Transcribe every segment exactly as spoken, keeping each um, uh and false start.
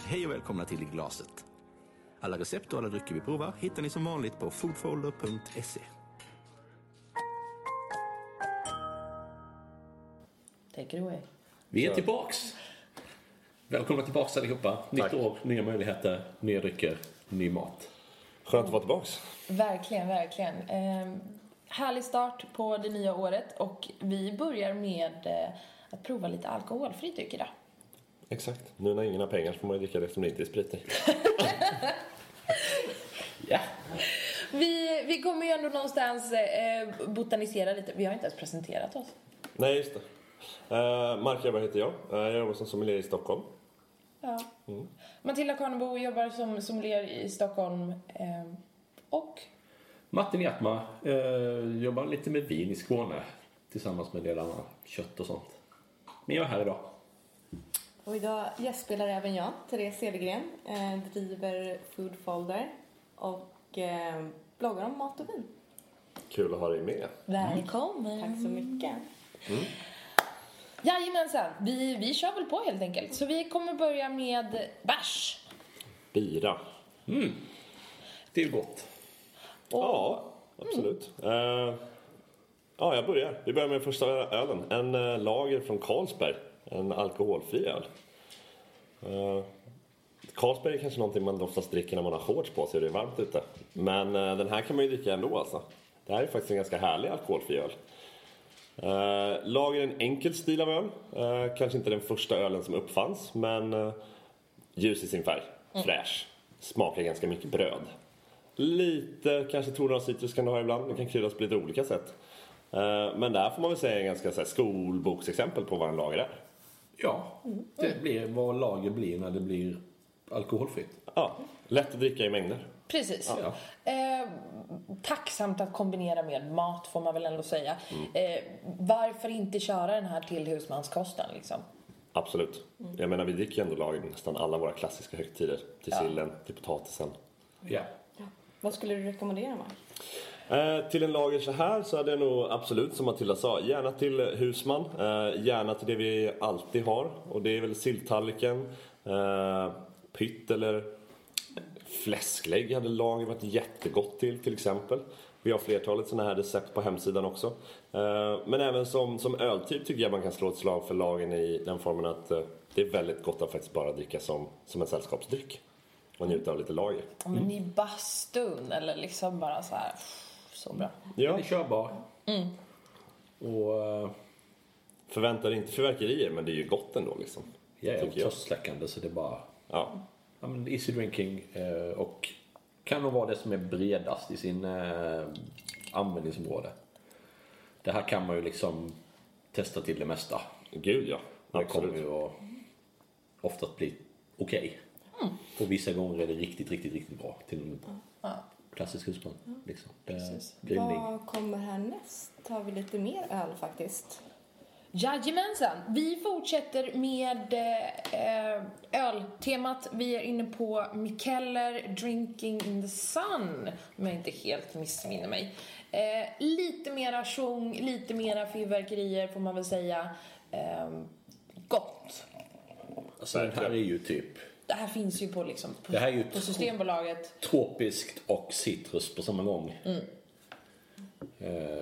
Hej och välkomna till I glaset. Alla recept och alla drycker vi provar hittar ni som vanligt på foodfolder punkt se. Take it away. Vi är tillbaks. Välkomna tillbaks allihopa. Nytt Tack. år, nya möjligheter, nya drycker, ny mat. Skönt att vara tillbaks. Verkligen, verkligen. Eh, härlig start på det nya året och vi börjar med eh, att prova lite alkoholfri dryck idag. Exakt. Nu när ingen har pengar så får man ju dricka det som det inte är sprit i. Ja. Vi, vi kommer ju ändå någonstans eh, botanisera lite. Vi har inte ens presenterat oss. Nej, just det. Uh, Mark Jöberg heter jag. Uh, jag jobbar som sommelier i Stockholm. Ja. Mm. Matilda Karnebo jobbar som sommelier i Stockholm. Eh, och? Martin Hjertmar eh, jobbar lite med vin i Skåne tillsammans med delarna kött och sånt. Men jag är här idag. Och idag gästspelar även jag, Therese Cedergren, eh, driver Foodfolder och eh, bloggar om mat och vin. Kul att ha dig med. Välkommen. Tack så mycket. Mm. Jajamensan, vi, vi kör väl på helt enkelt. Så vi kommer börja med bärs. Bira. Mm. Det är ju gott. Och, Ja, absolut. Mm. Uh, ja, jag börjar. Vi börjar med första ölen. En uh, lager från Carlsberg. En alkoholfri öl. Uh, Carlsberg är kanske någonting man oftast dricker när man har shorts på sig och det är varmt ute. Men uh, den här kan man ju dricka ändå alltså. Det här är faktiskt en ganska härlig alkoholfri öl. Uh, lager en enkel stil av öl. Uh, kanske inte den första ölen som uppfanns. Men uh, ljus i sin färg. Mm. Fräsch. Smakar ganska mycket bröd. Lite kanske toner av citrus kan du ha ibland. Det kan kryddas på lite olika sätt. Uh, men där får man väl säga en ganska så här, skolboksexempel på vad en lager är. Ja, det blir vad lager blir när det blir alkoholfritt. Ja, lätt att dricka i mängder. Precis. Ja. Eh, tacksamt att kombinera med mat får man väl ändå säga. Mm. Eh, varför inte köra den här till husmanskosten liksom? Absolut. Mm. Jag menar vi dricker ändå lager nästan alla våra klassiska högtider. Till ja. sillen, till potatisen. Ja. Ja. Vad skulle du rekommendera, Mark? Eh, till en lager så här så hade jag nog absolut, som Matilda sa, gärna till husman. Eh, gärna till det vi alltid har. Och det är väl silltallriken, eh, pytt eller fläsklägg hade lager varit jättegott till till exempel. Vi har flertalet sådana här recept på hemsidan också. Eh, men även som, som öltyp tycker jag man kan slå ett slag för lagen i den formen att eh, det är väldigt gott att faktiskt bara dricka som, som en sällskapsdryck. Och njuta av lite lager. Ja, men i bastun eller liksom bara så här. Så bra. Ja. Den är körbar. Mm. Och uh, förväntar inte fyrverkerier, men det är ju gott ändå liksom. ja, och törstsläckande så det är bara ja. Ja, men easy drinking uh, och kan nog vara det som är bredast i sin uh, användningsområde. Det här kan man ju liksom testa till det mesta. Gud ja, det absolut. kommer ju att oftast bli okej. Okay. Mm. Och vissa gånger är det riktigt, riktigt, riktigt bra till en ja. klassisk husman. Mm. Liksom. Vad kommer härnäst? Har vi lite mer öl faktiskt? Jajamensan, vi fortsätter med eh, öltemat. Vi är inne på Mikkeller Drinking in the Sun, om jag inte helt missminner mig. Eh, lite mera sjung, lite mera fyrverkerier får man väl säga. Eh, gott. Alltså det här är ju typ det här finns ju på, liksom, på, det här är ju på Systembolaget. Tropiskt och citrus på samma gång. Mm. Uh,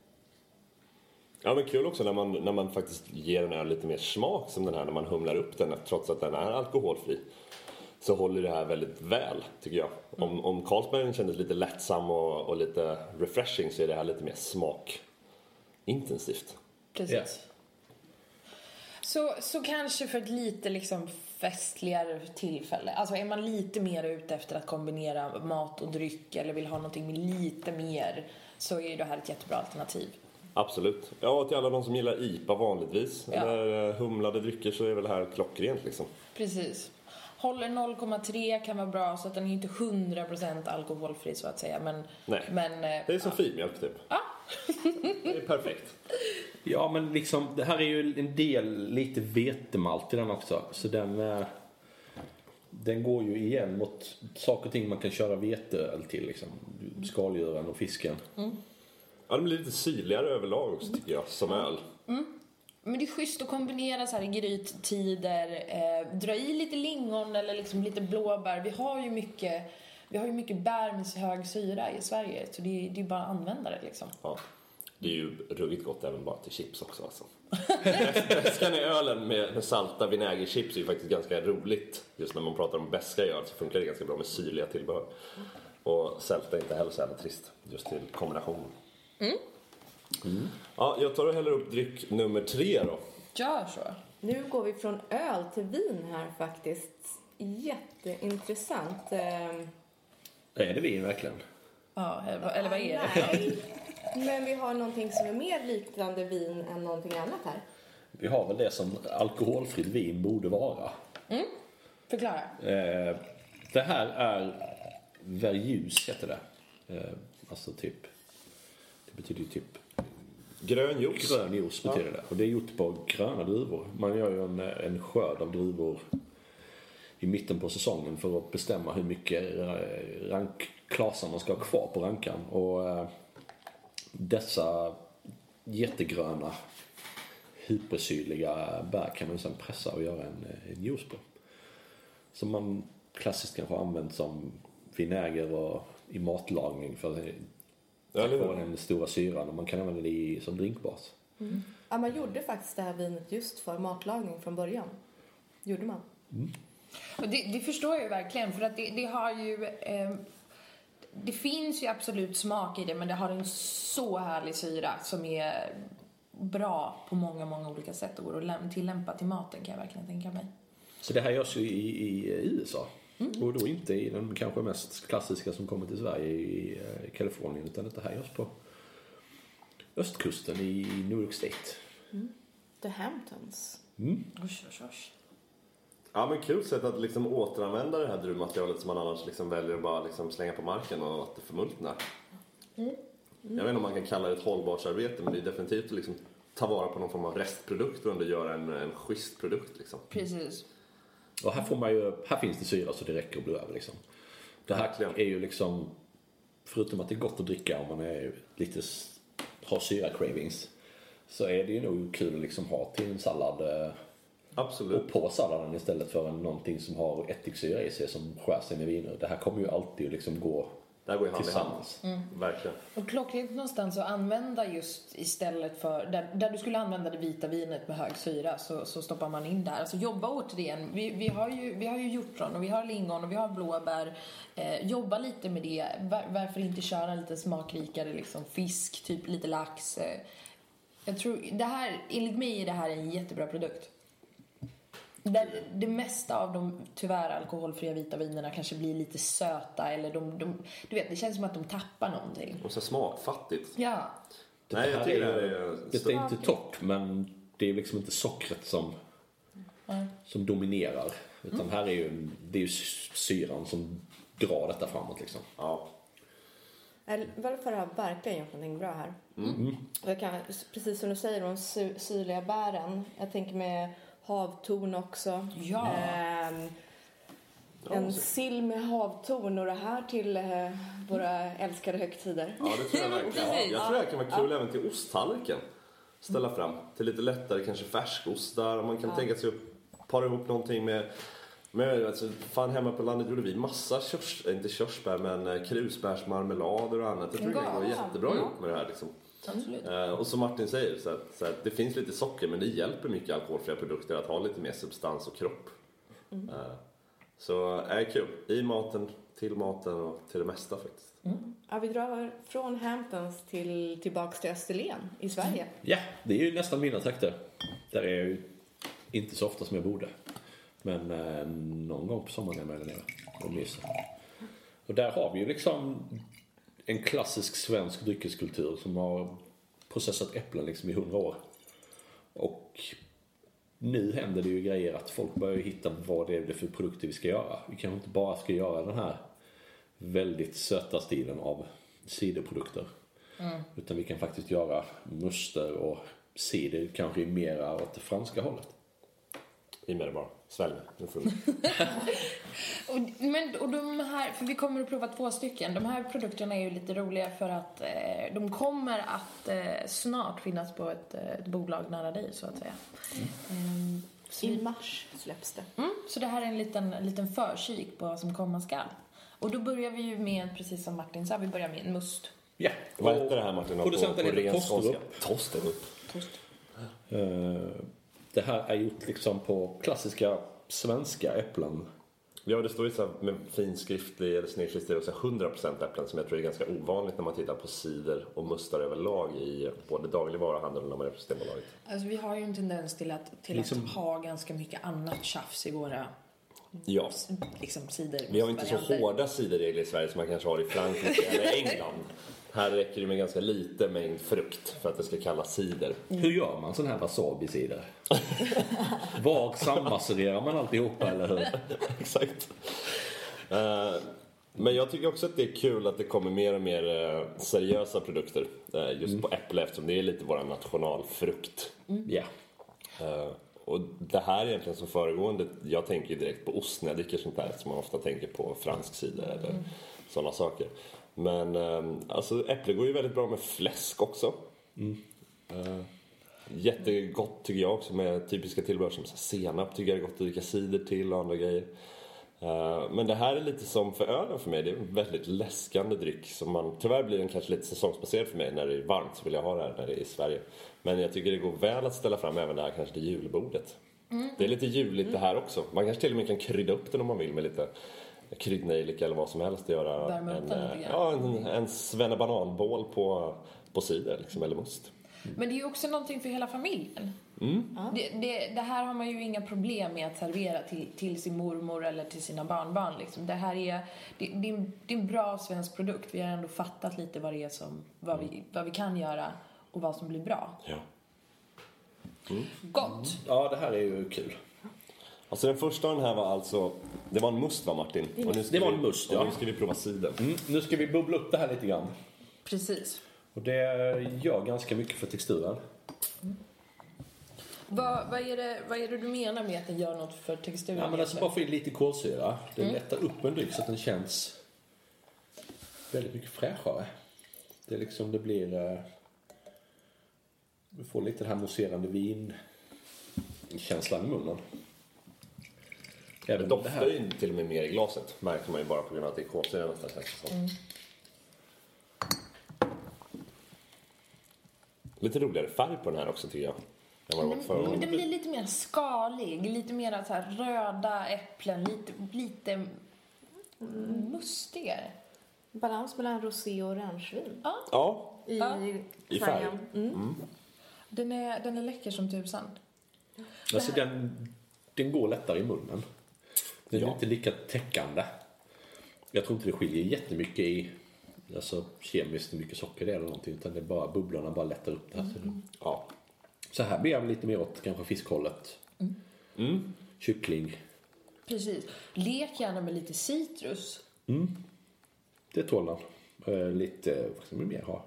ja men kul också när man, när man faktiskt ger den här lite mer smak som den här när man humlar upp den trots att den är alkoholfri. Så håller det här väldigt väl tycker jag. Mm. Om, om Carlsberg kändes lite lättsam och, och lite refreshing så är det här lite mer smakintensivt. Precis. Yeah. Så, så kanske för ett lite liksom festligare tillfälle. Alltså är man lite mer ute efter att kombinera mat och dryck eller vill ha någonting med lite mer så är det här ett jättebra alternativ. Absolut. Ja, till alla de som gillar I P A vanligtvis ja. eller humlade drycker så är väl det här klockrent liksom. Precis. Håller noll komma tre kan vara bra så att den är inte hundra procent alkoholfri så att säga. Men, nej, men, det är som ja. filmjölk typ. Ja. Det är perfekt. Ja, men liksom, det här är ju en del lite vetemalt i den också. Så den, den går ju igen mot saker och ting man kan köra veteöl till. Liksom. Skaldjuren och fisken. Mm. Ja, den blir lite syrligare överlag också tycker jag, som öl. Mm. Men det är schysst att kombinera så här i gryttider, eh, dra i lite lingon eller liksom lite blåbär. Vi har ju mycket, vi har ju mycket bär med så hög syra i Sverige, så det är, det är bara att använda det liksom. Ja. Det är ju ruggigt gott även bara till chips också alltså. Bäskan i ölen med, med salta vinägerchips är ju faktiskt ganska roligt. Just när man pratar om bäska i öl så funkar det ganska bra med syrliga tillbehör. Och sälta är inte heller så jävla trist, just till kombinationen. Mm. Mm. Ja, jag tar och häller upp dryck nummer tre då. Gör så. Nu går vi från öl till vin här faktiskt. Jätteintressant. Ehm, Är det vin verkligen? Ja, eller, eller vad är det? Nej, men vi har någonting som är mer liknande vin än någonting annat här. Vi har väl det som alkoholfritt vin borde vara. Mm. Förklara. Eh, det här är verjus heter det. Eh, alltså typ, det betyder ju typ Grön juice. grön juice betyder det. Och det är gjort på gröna druvor. Man gör ju en, en skörd av druvor i mitten på säsongen för att bestämma hur mycket rankklasar man ska ha kvar på rankan. Och eh, dessa jättegröna hypersyrliga bär kan man sedan pressa och göra en, en juice på. Som man klassiskt kanske har använt som vinäger och i matlagning för att Ja, det få var. den stora syran, och man kan använda det i, som drinkbas. Mm. Ja, man gjorde faktiskt det här vinet just för matlagning från början. Gjorde man. Mm. Och det, det förstår jag ju verkligen, för att det, det har ju... Eh, det finns ju absolut smak i det, men det har en så härlig syra som är bra på många, många olika sätt och går att läm- tillämpa till maten, kan jag verkligen tänka mig. Så det här görs ju i, i U S A. Mm. Och då inte i den kanske mest klassiska som kommer till Sverige i eh, Kalifornien, utan det här görs på östkusten i New York State. Mm. The Hamptons. Mm. Usch, usch, usch. Ja, men kul sätt att liksom återanvända det här druvmaterialet som man annars liksom väljer att bara liksom slänga på marken och att det förmultnar. Mm. Mm. Jag vet inte om man kan kalla det ett hållbarhetsarbete, men det är definitivt att liksom ta vara på någon form av restprodukt och ändå göra en, en schysst produkt liksom. Precis. Och här får man ju, här finns det syra så det räcker att bli över liksom. Det här Verkligen. är ju liksom, förutom att det är gott att dricka om man är lite, har syra cravings, så är det ju nog kul att liksom ha till en sallad eh, Absolut. och på salladen istället för en, någonting som har ättiksyra i sig som skär sig med viner. Det här kommer ju alltid liksom gå Det här går ju hand i hand. tillsammans. Mm. Verkligen. Och klockrent någonstans att använda just istället för, där, där du skulle använda det vita vinet med hög syra, så, så stoppar man in där. Alltså jobba återigen. Vi, vi, har ju, vi har ju hjortron och vi har lingon och vi har blåbär. Eh, jobba lite med det. Var, varför inte köra lite smakrikare liksom fisk, typ lite lax. Eh, jag tror, det här, enligt mig är det här en jättebra produkt. Där det mesta av de tyvärr alkoholfria vita vinerna kanske blir lite söta, eller de, de, du vet, det känns som att de tappar någonting. Och så smakfattigt. Ja. Nej, jag här tycker är det ju- är... Det är inte torrt, men det är liksom inte sockret som, Mm. som dominerar. Utan här är ju, det är ju syran som drar detta framåt liksom. Ja. Varför har verkligen gjort någonting bra här. Mm. Och jag kan, precis som du säger, de sy- syrliga bären. Jag tänker med havtorn också. Ja. Ehm, en sill med havtorn och det här till eh, våra älskade högtider. Ja, det tror jag verkligen. Precis. Jag tror det här kan vara kul även till osttallriken. Ställa fram till lite lättare, kanske färskostar. Och man kan Ja. tänka sig att para ihop någonting med... med alltså, fan, hemma på landet gjorde vi massa körs, inte körsbär, men eh, krusbärsmarmelader och annat. Jag tror det kan gå Ja. jättebra Ja. ihop med det här liksom. Absolut. Eh, och som Martin säger, så att, så att det finns lite socker, men det hjälper mycket alkoholfria produkter att ha lite mer substans och kropp. Mm. Eh, så är äh, kul. I maten, till maten och till det mesta faktiskt. Mm. Ja, vi drar från Hamptons till, tillbaks till Österlen i Sverige. Ja, det är ju nästan mina trakter. Där är jag ju inte så ofta som jag borde. Men eh, någon gång på sommaren är jag där nere och myser. Och där har vi ju liksom en klassisk svensk dryckeskultur som har processat äpplen liksom i hundra år. Och nu händer det ju grejer att folk börjar hitta vad det är för produkter vi ska göra. Vi kanske inte bara ska göra den här väldigt söta stilen av ciderprodukter. Mm. Utan vi kan faktiskt göra muster och cider kanske mera åt det franska hållet. I med det bara. Svälj. och, men, och de här, för vi kommer att prova två stycken. De här produkterna är ju lite roliga för att eh, de kommer att eh, snart finnas på ett, ett bolag nära dig, så att säga. Mm. Um, så I mars släpps det. Mm, så det här är en liten, en liten förkik på vad som komma skall. Och då börjar vi ju med, precis som Martin sa, vi börjar med en must. Ja. Vad heter det här, Martin? Producenten heter Tosterup. Tosterup. Uh, det här är gjort liksom på klassiska svenska äpplen. Ja, det står ju så här med fin skrift eller snedskrift och så hundra procent äpplen, som jag tror är ganska ovanligt när man tittar på cider och mustar överlag i både dagligvaruhandeln och när man är på Systembolaget. Alltså vi har ju en tendens till att, till liksom, att ha ganska mycket annat tjafs i våra ja. liksom, cider. Vi har inte så hårda ciderregler i Sverige som man kanske har i Frankrike eller England. Här räcker det med ganska lite mängd frukt för att det ska kallas cider. Mm. Hur gör man sån här wasabi-cider? Var sammasserar man alltihopa, eller hur? Exakt. Uh, men jag tycker också att det är kul att det kommer mer och mer uh, seriösa produkter. Uh, just mm. på äpple, eftersom det är lite vår nationalfrukt. Mm. Yeah. Uh, och det här är egentligen som föregående. Jag tänker direkt på ost när jag dricker sånt här, som man ofta tänker på fransk cider eller mm. sådana saker. Men um, alltså äpple går ju väldigt bra med fläsk också. Mm. Uh, jättegott tycker jag också med typiska tillbehör som senap, tycker jag är gott att dricka cider till och andra grejer. Uh, men det här är lite som för ölen för mig. Det är en väldigt läskande dryck som man, tyvärr blir den kanske lite säsongsbaserad för mig. När det är varmt så vill jag ha det här när det är i Sverige. Men jag tycker det går väl att ställa fram även det här kanske till julbordet. Mm. Det är lite juligt det här också. Man kanske till och med kan krydda upp det om man vill med lite kryddnejlika eller vad som helst. Göra en, ja, en, en svennebananbål på, på cider liksom, eller must. Mm. Men det är ju också någonting för hela familjen. Mm. Det, det, det här har man ju inga problem med att servera till, till sin mormor eller till sina barnbarn. Liksom. Det här är, det, det, är en, det är en bra svensk produkt. Vi har ändå fattat lite vad det är som, vad vi, vad vi kan göra och vad som blir bra. Ja. Mm. Gott! Mm. Ja, det här är ju kul. Alltså den första den här var alltså, det var en must, va Martin? Och nu det var en must, ja. Och nu ska vi prova cider. Mm, nu ska vi bubbla upp det här lite grann. Precis. Och det gör ganska mycket för texturen. Mm. Vad, vad, är det, vad är det du menar med att den gör något för texturen? Ja, men alltså bara få in lite kolsyra. Det mm. lättar upp en dryck så att den känns väldigt mycket fräschare. Det är liksom, det blir... Du får lite den här mousserande vin-känslan i munnen. Det doftar ju till och med mer i glaset, märker man ju bara på grund av att det är kolsyra nästan. Mm. Lite roligare färg på den här också tycker jag. Den, den, den blir lite mer skalig, lite mer så här röda äpplen, lite, lite mm. mustigare. Balans mellan rosé och orangevin. Ja. Ja. I, ja. I färg. Mm. Mm. Den, är, den är läcker som tusan. Alltså den, den går lättare i munnen. Den är ja. inte lika täckande. Jag tror inte det skiljer jättemycket i alltså kemiskt hur mycket socker det är eller någonting, utan det är bara bubblorna bara lättar upp det här. Mm. Ja. Så här blir jag lite mer åt kanske fiskhållet. Mm. Mm. Kyckling. Precis. Lek gärna med lite citrus. Mm. Det tål den. Eh, lite, vad ska man mer ha?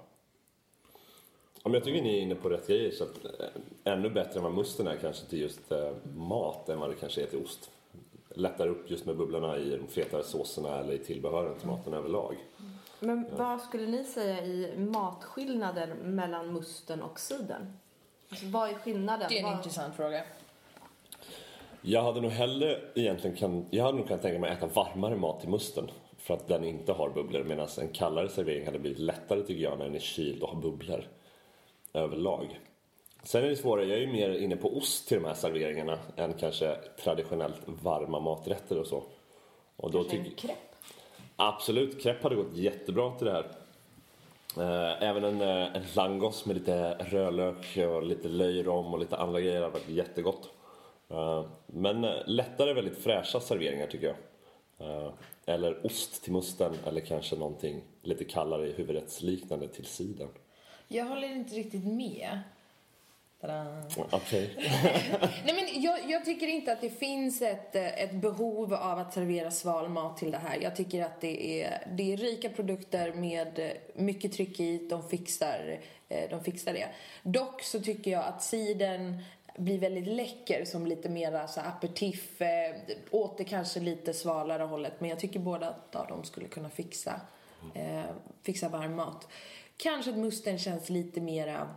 Ja, men jag tycker ni är inne på rätt grejer, så att, äh, ännu bättre än vad musten är kanske till just äh, mat än vad det kanske är till ost. Lättar upp just med bubblorna i de fetare såserna eller i tillbehören till maten överlag. Men ja. Vad skulle ni säga i matskillnader mellan musten och cidern? Alltså, vad är skillnaden? Det är en vad... intressant fråga. Jag hade nog hellre egentligen kan, jag hade nog kunnat tänka mig att äta varmare mat till musten för att den inte har bubblor, medan en kallare servering hade blivit lättare tycker jag när den är kyld och har bubblor överlag. Sen är det svårare, jag är ju mer inne på ost till de här serveringarna än kanske traditionellt varma maträtter och så. Och då tycker en crepe? Absolut, crepe hade gått jättebra till det här. Även en, en langos med lite rödlök och lite löjrom och lite andra grejer hade varit jättegott. Men lättare väldigt fräscha serveringar tycker jag. Eller ost till musten eller kanske någonting lite kallare i huvudrättsliknande till sidan. Jag håller inte riktigt med. Okej. Nej, men jag, jag tycker inte att det finns ett, ett behov av att servera sval mat till det här. Jag tycker att det är, det är rika produkter med mycket tryck i. De fixar, de fixar det. Dock så tycker jag att cidern blir väldigt läcker som lite mera så aperitif, eh, åt det kanske lite svalare hållet, men jag tycker båda att de skulle kunna fixa eh, fixa varm mat. Kanske att musten känns lite mera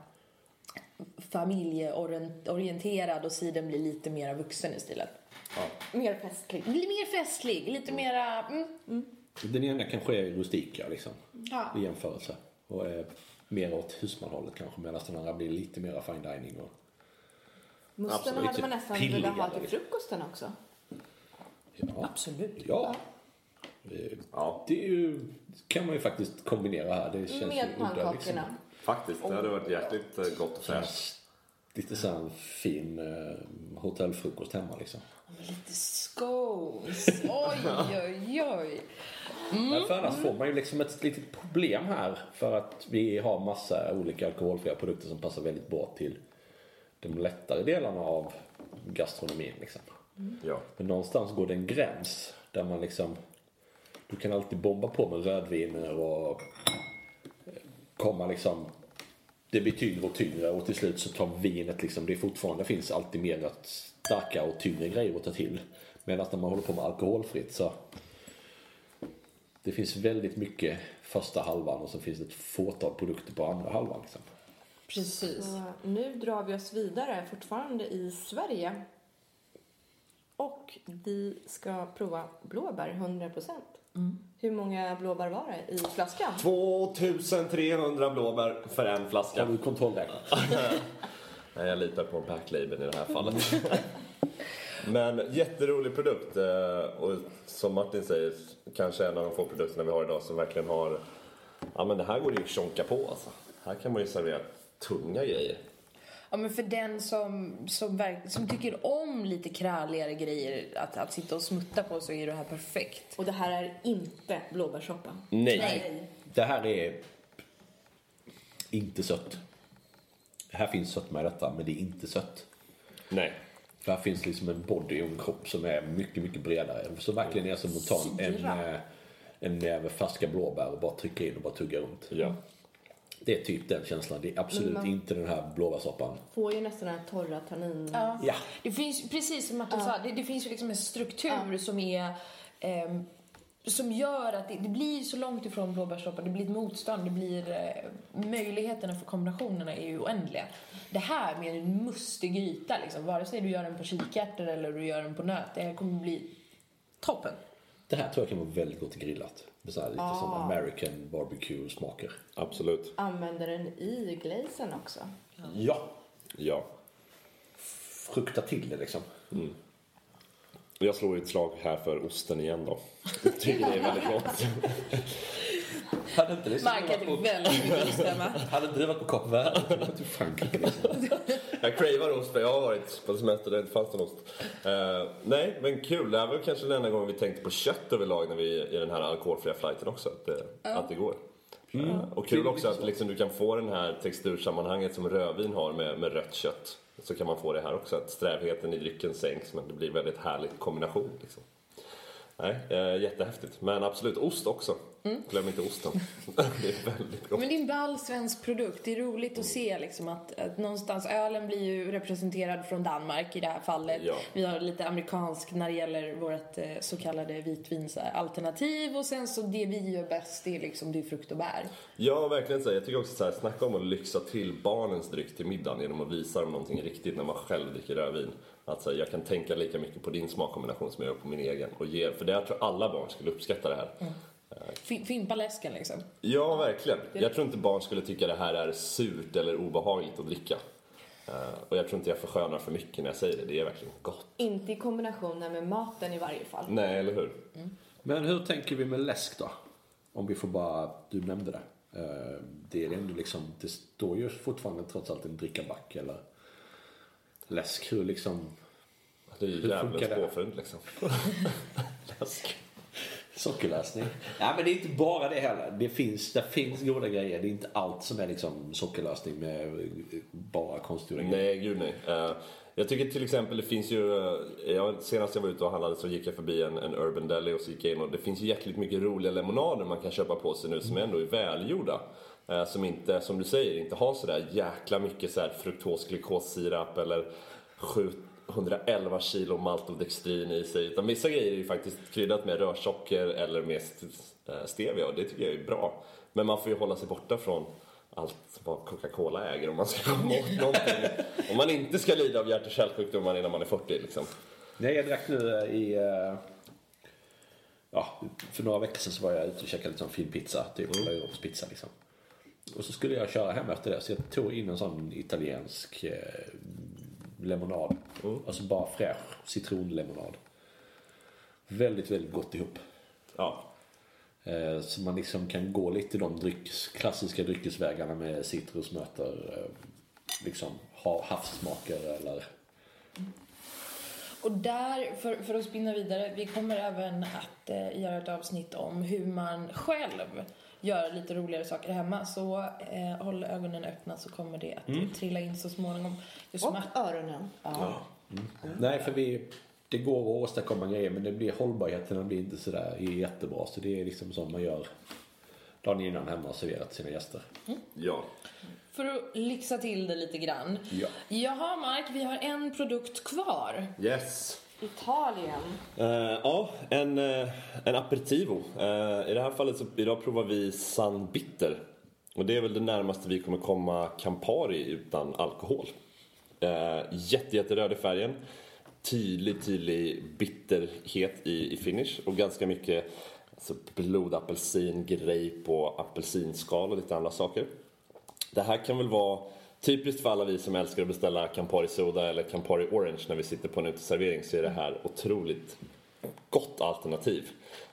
familjeorienterad och siden blir lite mera vuxen i stilen. Ja. Mer festlig. Blir mer festlig, lite mera mm. Mm. Den ena kanske är rustika liksom, ja. i jämförelse och är mer åt husmanhållet kanske, medan den andra blir lite mer fine dining och musten hade man nästan velat ha till frukosten också. Ja. Absolut. Ja. Ja. Det är ju, kan man ju faktiskt kombinera här. Det känns med pannkakorna. Liksom. Faktiskt, det hade varit jäkligt gott och fräscht. Lite sån fin eh, hotellfrukost hemma liksom. Lite scones. Oj, oj, oj. Mm. Men för annars får man ju liksom ett litet problem här. För att vi har massa olika alkoholfria produkter som passar väldigt bra till de lättare delarna av gastronomin liksom. Mm. Ja. Men någonstans går det en gräns där man liksom, du kan alltid bomba på med rödviner och komma liksom, det blir tyngre och tyngre och till slut så tar vinet liksom, det är fortfarande, det finns alltid mer att starka och tyngre grejer att ta till. Medan när man håller på med alkoholfritt så det finns väldigt mycket första halvan och så finns det ett fåtal produkter på andra halvan liksom. Precis. Så nu drar vi oss vidare, fortfarande i Sverige. Och vi ska prova blåbär hundra procent. Mm. Hur många blåbär var det i flaskan? tvåtusen trehundra blåbär för en flaska. Har du kontrollräknat? Nej, jag litar på backlabeln i det här fallet. Men jätterolig produkt. Och som Martin säger, kanske en av de få produkterna vi har idag som verkligen har... Ja, men det här går ju att tjonka på alltså. Här kan man ju servera tunga grejer. Ja, men för den som, som, verk, som tycker om lite kralligare grejer att, att sitta och smutta på, så är det här perfekt. Och det här är inte blåbärssoppa. Nej. Nej. Det här är inte sött. Här finns sött med detta, men det är inte sött. Nej. För här finns liksom en body och en kropp som är mycket, mycket bredare. Så verkligen är som att ta en, en, en näve färska blåbär och bara trycka in och bara tugga runt. Ja. Det är typ den känslan. Det är absolut man inte den här blåbärssoppan. Får ju nästan den här torra tannin. Ja. Ja. Det finns, precis som Martin ja. sa, det, det finns ju liksom en struktur ja. som är... Eh, som gör att det, det blir så långt ifrån blåbärssoppa. Det blir ett motstånd. Det blir... Eh, möjligheterna för kombinationerna är ju oändliga. Det här med en mustig gryta, liksom, vare sig du gör den på kikärtor eller du gör den på nöt, det här kommer bli toppen. Det här tror jag kan vara väldigt gott grillat. Med så här lite ah. som American barbecue-smaker. Absolut. Använder den i glazen också? Ja. Ja. ja. Frukta till det liksom. Mm. Jag slår ett slag här för osten igen då. Jag tycker det är väldigt gott. Hade inte det Market är väldigt mycket ostämma. Hade inte det varit på Kap Verde? Det var till Frankrike liksom. Jag cravar ost för jag har varit på semester där det inte fanns någon ost. Uh, nej, men kul. Det här var kanske den enda gången vi tänkte på kött överlag när vi i den här alkoholfria flighten också. Att det, ja. att det går. Mm. Uh, och kul också att liksom, du kan få den här textursammanhanget som rödvin har med, med rött kött. Så kan man få det här också. Att strävheten i drycken sänks, men det blir väldigt härlig kombination liksom. Nej, äh, jättehäftigt. Men absolut, ost också. Mm. Glöm inte osten. Det är väldigt gott. Men det är en ball svensk produkt. Det är roligt att se liksom att, att någonstans, ölen blir ju representerad från Danmark i det här fallet. Ja. Vi har lite amerikansk när det gäller vårt eh, så kallade vitvinsalternativ. Och sen så det vi gör bäst, det är liksom det är frukt och bär. Ja, verkligen så. Jag tycker också så här, snacka om att lyxa till barnens dryck till middagen genom att visa dem någonting riktigt när man själv dricker rödvin. Alltså, jag kan tänka lika mycket på din smakkombination som jag gör på min egen. Och ge, för det jag tror alla barn skulle uppskatta det här. Mm. F- Fimpa läsken liksom. Ja, verkligen. Jag tror inte barn skulle tycka det här är surt eller obehagligt att dricka. Uh, och jag tror inte jag förskönar för mycket när jag säger det. Det är verkligen gott. Inte i kombinationen med maten i varje fall. Nej, eller hur? Mm. Men hur tänker vi med läsk då? Om vi får bara, du nämnde det. Uh, det är ändå liksom, det står ju fortfarande trots allt en drickaback eller läsk. Hur liksom... Det är ju jävla spåfund liksom. Läsk. Sockerlösning. Ja, men det är inte bara det heller. Det finns, det finns goda grejer. Det är inte allt som är liksom sockerlösning med bara konstgjorda grejer. Nej, gud nej. Uh, jag tycker till exempel det finns ju... Uh, jag, senast jag var ute och handlade så gick jag förbi en, en Urban Deli och så gick jag in och det finns ju jäkligt mycket roliga lemonader man kan köpa på sig nu som ändå är välgjorda. Uh, som inte, som du säger, inte har sådär jäkla mycket så här fruktos, glykossirap eller sjuhundraelva kilo maltodextrin i sig. Utan vissa grejer är ju faktiskt kryddat med rörsocker eller med stevia och det tycker jag är bra. Men man får ju hålla sig borta från allt vad Coca-Cola äger om man ska komma åt någonting. Om man inte ska lida av hjärt- och kärlsjukdomar innan man är fyrtio liksom. Nej, jag drack nu i... Ja, för några veckor sedan så var jag ute och käkade lite sån fin pizza. Typ mm. pizza liksom. Och så skulle jag köra hem efter det. Så jag tog in en sån italiensk eh, lemonad. Mm. Alltså bara fräsch citronlemonad. Väldigt, väldigt gott ihop. Ja. Eh, så man liksom kan gå lite i de dryckes, klassiska dryckesvägarna med citrus möter eh, liksom ha havssmaker eller... Och där, för, för att spinna vidare, vi kommer även att eh, göra ett avsnitt om hur man själv gör lite roligare saker hemma. Så eh, håll ögonen öppna så kommer det att mm. trilla in så småningom. Just och med öronen. Ja. Ja. Mm. Mm. Nej, för vi, det går att åstadkomma grejer men det blir hållbarheten, den blir inte sådär jättebra. Så det är liksom som man gör dagen innan hemma och serverat till sina gäster. Mm. Ja. För att lyxa till det lite grann. Ja. Jaha, Mark, vi har en produkt kvar. Yes. Italien. Uh, ja, en, uh, en aperitivo. Uh, I det här fallet så idag provar vi San Bitter. Och det är väl det närmaste vi kommer komma Campari utan alkohol. Uh, jätte, jätteröd i färgen. Tydlig, tydlig bitterhet i, i finish. Och ganska mycket alltså, blodapelsin, grape och apelsinskal och lite andra saker. Det här kan väl vara typiskt för alla vi som älskar att beställa Campari Soda eller Campari Orange när vi sitter på en uteservering, så är det här otroligt gott alternativ.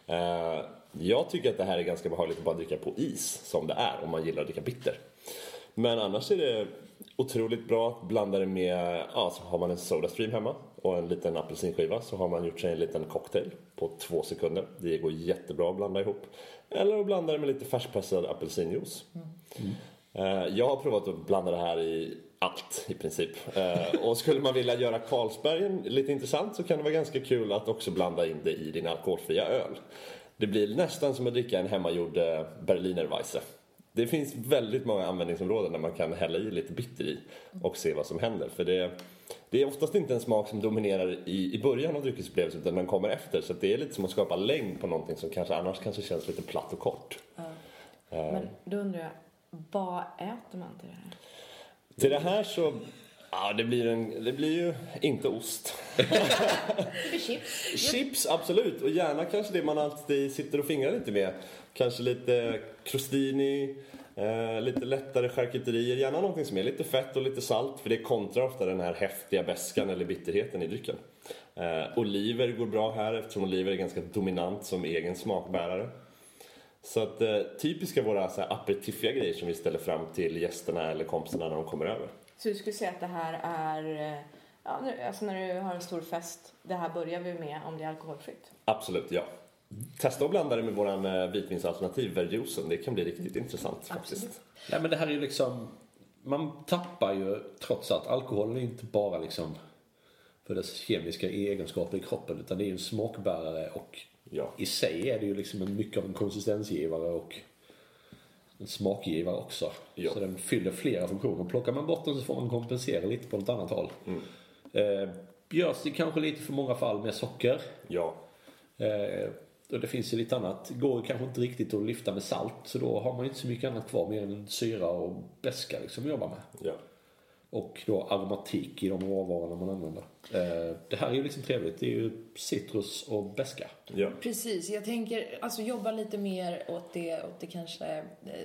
Jag tycker att det här är ganska behagligt att bara dricka på is som det är om man gillar att dricka bitter. Men annars är det otroligt bra. Blandar det med, ja, så har man en SodaStream hemma och en liten apelsinskiva så har man gjort sig en liten cocktail på två sekunder. Det går jättebra att blanda ihop. Eller att blanda det med lite färskpressad apelsinjuice. Mm. Jag har provat att blanda det här i allt i princip. Och skulle man vilja göra Carlsbergen lite intressant så kan det vara ganska kul att också blanda in det i din alkoholfria öl. Det blir nästan som att dricka en hemmagjord Berliner Weisse. Det finns väldigt många användningsområden där man kan hälla i lite bitter i och se vad som händer. För det, det är oftast inte en smak som dominerar i, i början av dryckesupplevelsen utan den kommer efter. Så det är lite som att skapa längd på någonting som kanske annars kanske känns lite platt och kort. Ja. Men då undrar jag, vad äter man till det här? Till det här så... Ja, det blir, en, det blir ju inte ost. Chips. Chips, absolut. Och gärna kanske det man alltid sitter och fingrar lite med. Kanske lite crostini, eh, lite lättare charkuterier. Gärna någonting som är lite fett och lite salt. För det kontrar ofta den här häftiga bäskan eller bitterheten i drycken. Eh, oliver går bra här eftersom oliver är ganska dominant som egen smakbärare. Så att eh, typiska våra så här, aperitiffiga grejer som vi ställer fram till gästerna eller kompisarna när de kommer över. Så du skulle säga att det här är, ja, alltså när du har en stor fest, det här börjar vi med om det är alkoholfritt? Absolut, ja. Testa att blanda det med våran vitvinsalternativ, Verjusen. Det kan bli riktigt intressant faktiskt. Absolut. Nej, men det här är ju liksom, man tappar ju trots att alkohol är inte bara liksom för dess kemiska egenskaper i kroppen, utan det är ju en smakbärare och ja. I sig är det ju liksom en mycket av en konsistensgivare och en smakgivare också. Ja. Så den fyller flera funktioner. Plockar man bort den så får man kompensera lite på något annat håll. Mm. Eh, görs det kanske lite för många fall med socker. Ja. Eh, och det finns ju lite annat. Går kanske inte riktigt att lyfta med salt. Så då har man inte så mycket annat kvar mer än syra och beska liksom att jobba med. Ja. Och då aromatik i de råvarorna man använder. Eh, det här är ju liksom trevligt. Det är ju citrus och beska. Ja. Precis, jag tänker alltså jobba lite mer åt det, åt det kanske eh,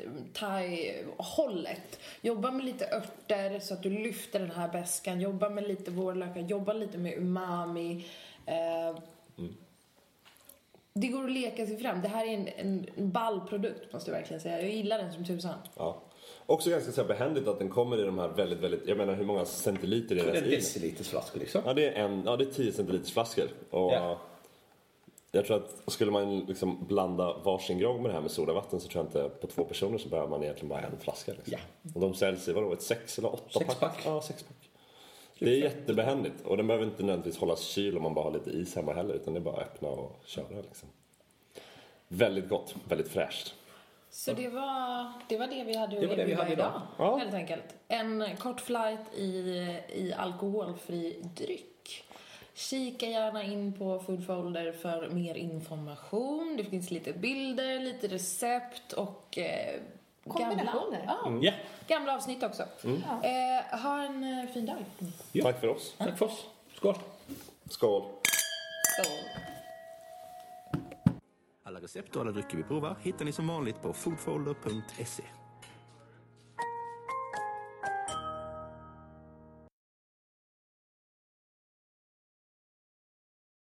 thai-hållet. Jobba med lite örter så att du lyfter den här beskan. Jobba med lite vårlökar, jobba lite med umami. Eh, mm. Det går att leka sig fram. Det här är en, en, en ballprodukt måste jag verkligen säga. Jag gillar den som tusan. Ja. Också ganska så behändigt att den kommer i de här väldigt, väldigt... Jag menar, hur många centiliter är det? Det är deciliters flaskor liksom. Ja, det är, en, ja, det är tio centiliters flaskor. Och ja. Jag tror att skulle man liksom blanda varsin grogg med det här med sodavatten så tror jag inte på två personer så behöver man egentligen bara en flaska. Liksom. Ja. Och de säljs i vadå? Ett sex eller åtta sex pack? pack. Ja, sex pack. Det är jättebehändigt. Och den behöver inte nödvändigtvis hållas kyl om man bara har lite is hemma heller. Utan det är bara att öppna och köra liksom. Väldigt gott, väldigt fräscht. Så det var, det var det vi hade att Det var det vi erbjuda hade idag. Ja. Helt enkelt. En kort flight i, i alkoholfri dryck. Kika gärna in på Foodfolder för mer information. Det finns lite bilder, lite recept och eh, gamla, Kombinationer. ja, Ja. gamla avsnitt också. Eh, ha en eh, fin dag. Ja. Tack för oss. Tack för oss. Skål. Skål. Så. Alla recept och alla drycker vi provar hittar ni som vanligt på foodfolder punkt se.